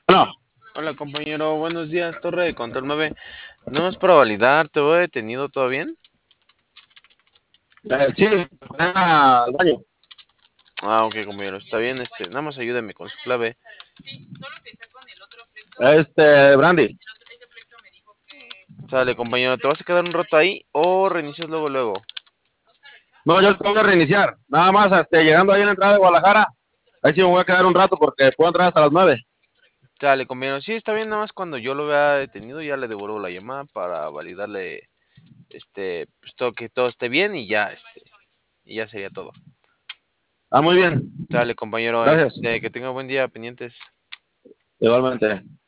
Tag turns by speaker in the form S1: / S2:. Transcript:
S1: Bueno,
S2: Hola compañero, buenos días, Torre de Control 9. No es para validar, ¿te voy detenido? ¿Todo bien?
S1: sí, al baño.
S2: Ah, ok compañero, está bien, nada más ayúdame con su clave.
S1: Brandy.
S2: Sale compañero, ¿te vas a quedar un rato ahí o reinicias luego luego?
S1: No, yo tengo que reiniciar. Nada más, llegando ahí en la entrada de Guadalajara, ahí sí me voy a quedar un rato porque puedo entrar hasta las 9.
S2: Sale compañero, sí, está bien, nada más cuando yo lo vea detenido ya le devuelvo la llamada para validarle, pues todo, que todo esté bien y ya, y ya sería todo.
S1: Ah, muy bien.
S2: Sale compañero,
S1: Gracias.
S2: que tenga buen día, pendientes.
S1: Igualmente.